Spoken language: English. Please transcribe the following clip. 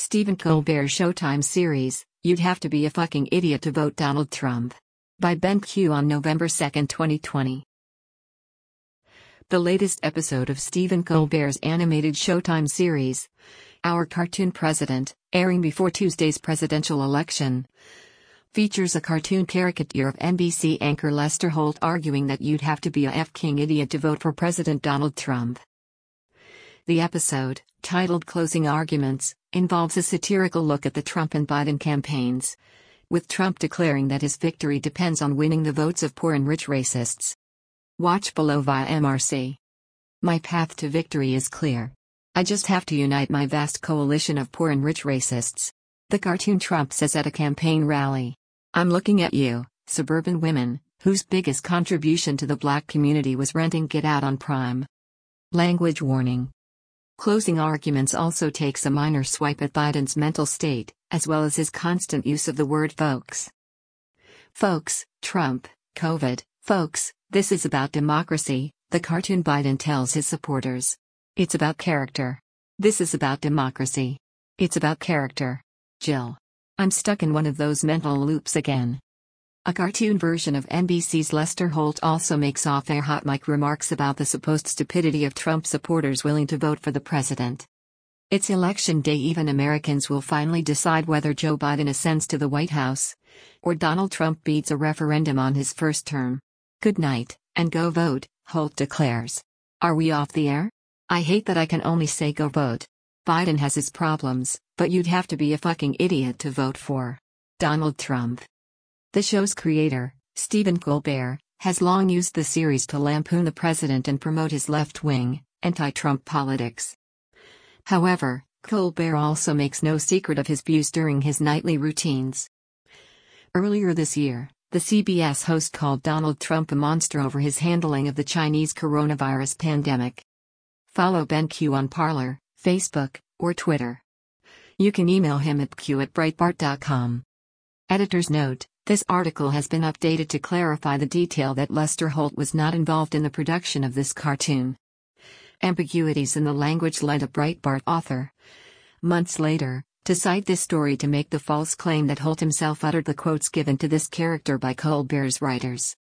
Stephen Colbert's Showtime series, You'd Have to Be a Fucking Idiot to Vote Donald Trump. By Ben Q on November 2, 2020. The latest episode of Stephen Colbert's animated Showtime series, Our Cartoon President, airing before Tuesday's presidential election, features a cartoon caricature of NBC anchor Lester Holt arguing that you'd have to be a f***ing idiot to vote for President Donald Trump. The episode, titled Closing Arguments, involves a satirical look at the Trump and Biden campaigns, with Trump declaring that his victory depends on winning the votes of poor and rich racists. Watch below via MRC. My path to victory is clear. I just have to unite my vast coalition of poor and rich racists. The cartoon Trump says at a campaign rally. I'm looking at you, suburban women, whose biggest contribution to the black community was renting Get Out on Prime. Language warning. Closing Arguments also takes a minor swipe at Biden's mental state, as well as his constant use of the word folks. Folks, Trump, COVID, folks, this is about democracy, the cartoon Biden tells his supporters. It's about character. This is about democracy. It's about character. Jill. I'm stuck in one of those mental loops again. A cartoon version of NBC's Lester Holt also makes off-air hot mic remarks about the supposed stupidity of Trump supporters willing to vote for the president. It's election day. Even Americans will finally decide whether Joe Biden ascends to the White House, or Donald Trump beats a referendum on his first term. Good night, and go vote, Holt declares. Are we off the air? I hate that I can only say go vote. Biden has his problems, but you'd have to be a fucking idiot to vote for Donald Trump. The show's creator, Stephen Colbert, has long used the series to lampoon the president and promote his left-wing, anti-Trump politics. However, Colbert also makes no secret of his views during his nightly routines. Earlier this year, the CBS host called Donald Trump a monster over his handling of the Chinese coronavirus pandemic. Follow Ben Q on Parler, Facebook, or Twitter. You can email him at q@breitbart.com. Editor's note: this article has been updated to clarify the detail that Lester Holt was not involved in the production of this cartoon. Ambiguities in the language led a Breitbart author, months later, to cite this story to make the false claim that Holt himself uttered the quotes given to this character by Colbert's writers.